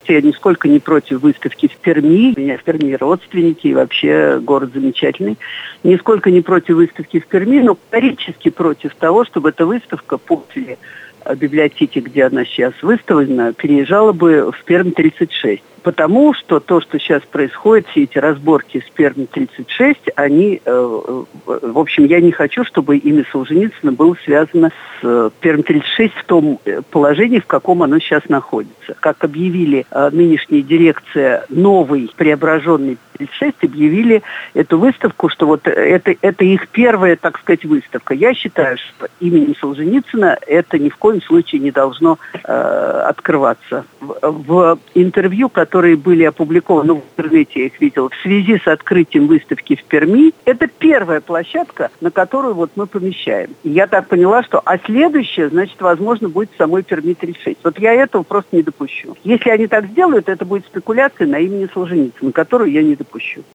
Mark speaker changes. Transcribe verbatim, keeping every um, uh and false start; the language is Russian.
Speaker 1: что я нисколько не против выставки в Перми. У меня в Перми родственники, и вообще город замечательный. Нисколько не против выставки в Перми, но категорически против того, чтобы эта выставка после библиотеки, где она сейчас выставлена, переезжала бы в Пермь тридцать шесть. Потому что то, что сейчас происходит, все эти разборки с Пермь тридцать шесть, они, э, в общем, я не хочу, чтобы имя Солженицына было связано с э, Пермь тридцать шесть в том положении, в каком оно сейчас находится. Как объявили э, нынешняя дирекция новой преображенной тридцать шесть, объявили эту выставку, что вот это, это их первая, так сказать, выставка. Я считаю, что именем Солженицына это ни в коем случае не должно э, открываться. В, в интервью, которое которые были опубликованы в интернете, я их видела, в связи с открытием выставки в Перми, это первая площадка, на которую вот мы помещаем. И я так поняла, что а следующая, значит, возможно, будет в самой Перми тридцать шесть. Вот я этого просто не допущу. Если они так сделают, это будет спекуляция на имени Солженицына, которую я не допущу.